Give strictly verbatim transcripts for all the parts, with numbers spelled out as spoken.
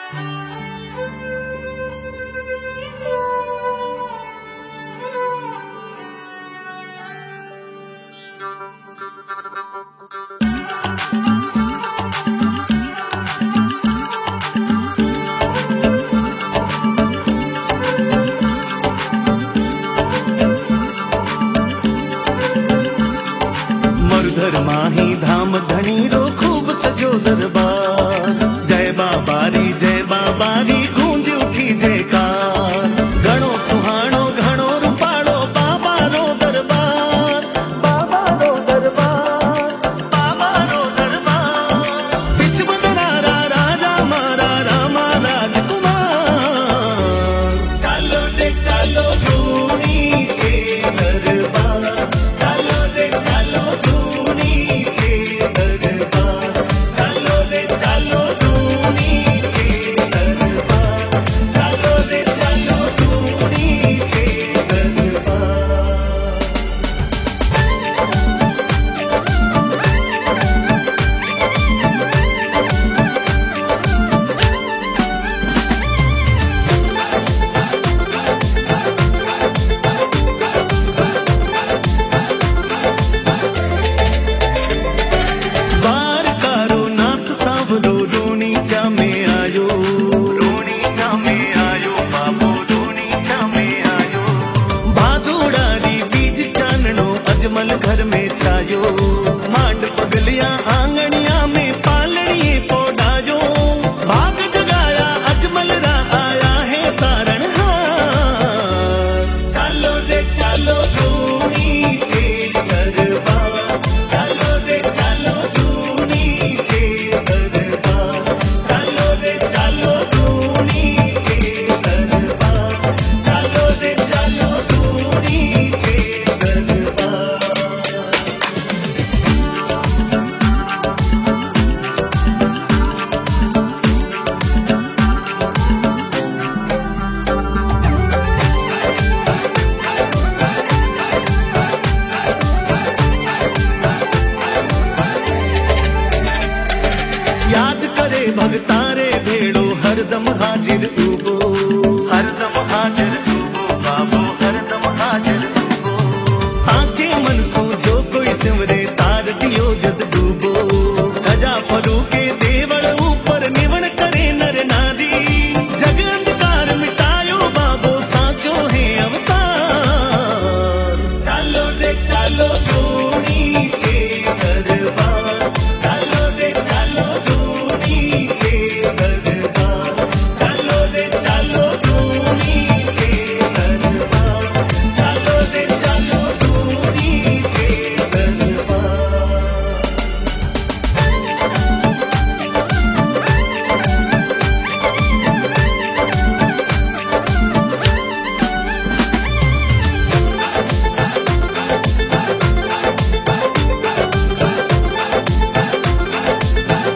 मरुधर माही धाम धनी रो खूब सजो दरबार। जय बाबारी जय बाबारी गूंज उठी जयकार। घणो सुहाणो घणो रूपाळो बाबा रो दरबार। बाबा रो दरबार बाबा रो दरबार। पिछ बदरारा राजा मारा रामा राजकुमार। चालो रे चालो धूनी छे दरबार। चालो रे चालो धूनी छे दरबार। चालो रे चालो धूनी छे दरबार। चालो रे चालो धूनी छे दरबार। बार कारो नाथ सांभलो रोनी चा में आयो। रोनी चा में आयो बाबो रोनी चा में आयो। भादोड़ारी बीज चाननो अजमल घर में छायो। मांड पगलिया आंगनिया में पालड़िए पोडायो। भाग जगाया अजमल रा आया है तारणहार। चालो रे चालो धूनी छे दरबार। चालो रे चालो धूनी छे दरबार। चालो रे चालो धूनी छे दरबार। चालो रे चालो धूनी छे दरबार। याद करे भगतारे भेड़ो हरदम हाजिर उबो। हरदम हाजिर उबो बाबो हरदम हाजिर उबो। साचे मन सो जो कोई सिमरे तार दियो जद डूबो। गजा फरू के देवड़ ऊपर निवण करे नर नारी। जग अंधकार मिटायो बाबो साचो है अवतार। चालो रे चालो धूनी छे दरबार। चालो रे चालो धूनी छे दरबार। चालो रे चालो धूनी छे दरबार। चालो रे चालो धूनी छे दरबार।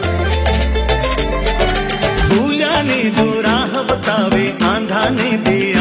भूलिया ने जो राह बतावे आंधा ने दे